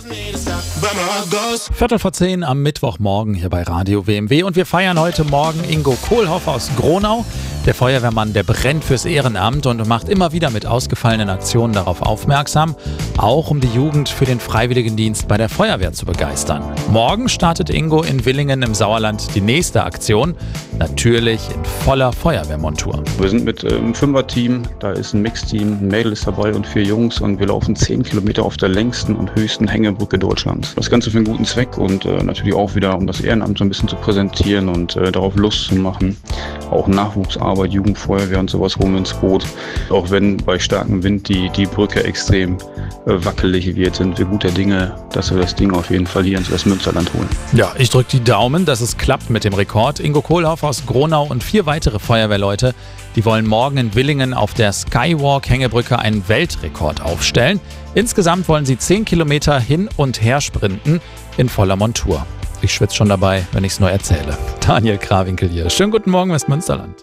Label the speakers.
Speaker 1: 10:15 am Mittwochmorgen hier bei Radio WMW und wir feiern heute Morgen Ingo Kohlhoff aus Gronau. Der Feuerwehrmann, der brennt fürs Ehrenamt und macht immer wieder mit ausgefallenen Aktionen darauf aufmerksam, auch um die Jugend für den Freiwilligendienst bei der Feuerwehr zu begeistern. Morgen startet Ingo in Villingen im Sauerland die nächste Aktion, natürlich in voller Feuerwehrmontur.
Speaker 2: Wir sind mit einem Fünfer-Team, da ist ein Mixteam, ein Mädel ist dabei und 4 Jungs und wir laufen 10 Kilometer auf der längsten und höchsten Hängebrücke Deutschlands. Das Ganze für einen guten Zweck und natürlich auch wieder, um das Ehrenamt so ein bisschen zu präsentieren und darauf Lust zu machen. Auch Nachwuchsarbeit, Jugendfeuerwehr und sowas holen wir ins Boot. Auch wenn bei starkem Wind die Brücke extrem wackelig wird, sind wir guter Dinge, dass wir das Ding auf jeden Fall hier ins Westmünsterland holen.
Speaker 1: Ja, ich drücke die Daumen, dass es klappt mit dem Rekord. Ingo Kohlhoff aus Gronau und 4 weitere Feuerwehrleute, die wollen morgen in Villingen auf der Skywalk-Hängebrücke einen Weltrekord aufstellen. Insgesamt wollen sie 10 Kilometer hin und her sprinten in voller Montur. Ich schwitze schon dabei, wenn ich es nur erzähle. Daniel Krawinkel hier. Schönen guten Morgen, Westmünsterland.